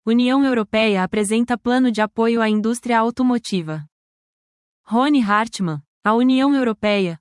União Europeia apresenta plano de apoio à indústria automotiva. Rony Hartmann. A União Europeia,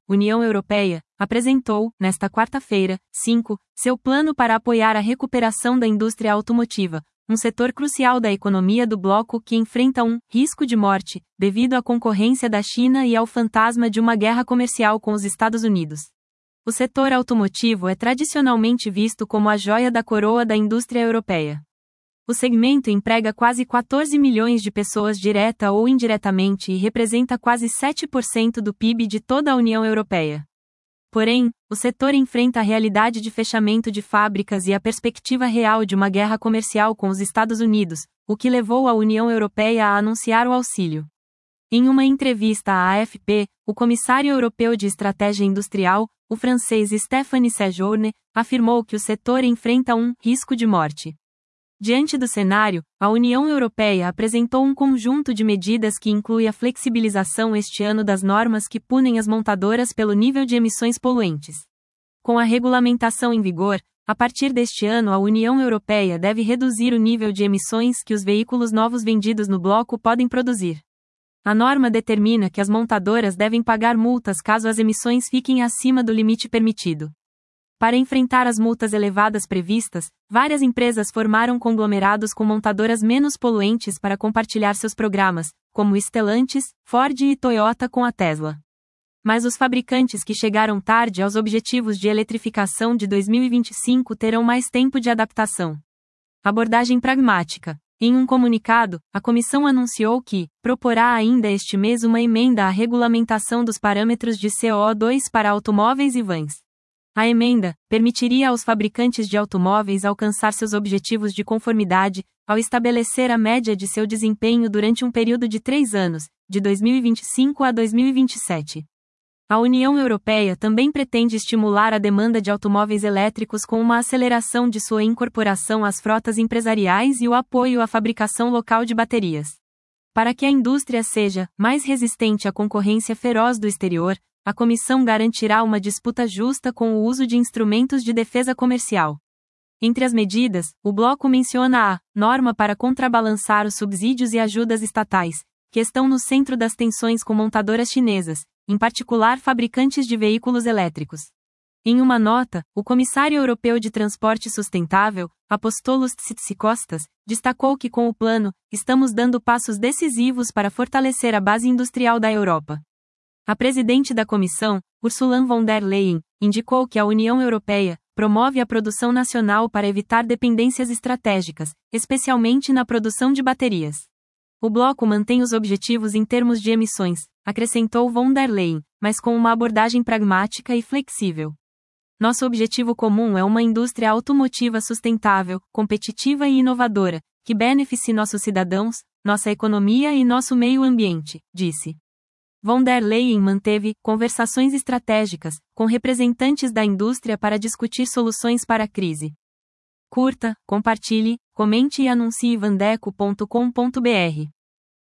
apresentou, nesta quarta-feira, 5, seu plano para apoiar a recuperação da indústria automotiva, um setor crucial da economia do bloco que enfrenta um risco de morte, devido à concorrência da China e ao fantasma de uma guerra comercial com os Estados Unidos. O setor automotivo é tradicionalmente visto como a joia da coroa da indústria europeia. O segmento emprega quase 14 milhões de pessoas direta ou indiretamente e representa quase 7% do PIB de toda a União Europeia. Porém, o setor enfrenta a realidade de fechamento de fábricas e a perspectiva real de uma guerra comercial com os Estados Unidos, o que levou a União Europeia a anunciar o auxílio. Em uma entrevista à AFP, o comissário europeu de estratégia industrial, o francês Stéphane Séjourné, afirmou que o setor enfrenta um risco de morte. Diante do cenário, a União Europeia apresentou um conjunto de medidas que inclui a flexibilização este ano das normas que punem as montadoras pelo nível de emissões poluentes. Com a regulamentação em vigor, a partir deste ano a União Europeia deve reduzir o nível de emissões que os veículos novos vendidos no bloco podem produzir. A norma determina que as montadoras devem pagar multas caso as emissões fiquem acima do limite permitido. Para enfrentar as multas elevadas previstas, várias empresas formaram conglomerados com montadoras menos poluentes para compartilhar seus programas, como Stellantis, Ford e Toyota com a Tesla. Mas os fabricantes que chegaram tarde aos objetivos de eletrificação de 2025 terão mais tempo de adaptação. Abordagem pragmática. Em um comunicado, a comissão anunciou que proporá ainda este mês uma emenda à regulamentação dos parâmetros de CO2 para automóveis e vans. A emenda permitiria aos fabricantes de automóveis alcançar seus objetivos de conformidade, ao estabelecer a média de seu desempenho durante um período de 3 anos, de 2025 a 2027. A União Europeia também pretende estimular a demanda de automóveis elétricos com uma aceleração de sua incorporação às frotas empresariais e o apoio à fabricação local de baterias. Para que a indústria seja mais resistente à concorrência feroz do exterior, a Comissão garantirá uma disputa justa com o uso de instrumentos de defesa comercial. Entre as medidas, o bloco menciona a norma para contrabalançar os subsídios e ajudas estatais, que estão no centro das tensões com montadoras chinesas, em particular fabricantes de veículos elétricos. Em uma nota, o comissário europeu de transporte sustentável, Apostolos Tzitzikostas, destacou que com o plano, estamos dando passos decisivos para fortalecer a base industrial da Europa. A presidente da comissão, Ursula von der Leyen, indicou que a União Europeia promove a produção nacional para evitar dependências estratégicas, especialmente na produção de baterias. O bloco mantém os objetivos em termos de emissões, acrescentou von der Leyen, mas com uma abordagem pragmática e flexível. Nosso objetivo comum é uma indústria automotiva sustentável, competitiva e inovadora, que beneficie nossos cidadãos, nossa economia e nosso meio ambiente, disse. Von der Leyen manteve conversações estratégicas com representantes da indústria para discutir soluções para a crise. Curta, compartilhe, comente e anuncie vandeco.com.br.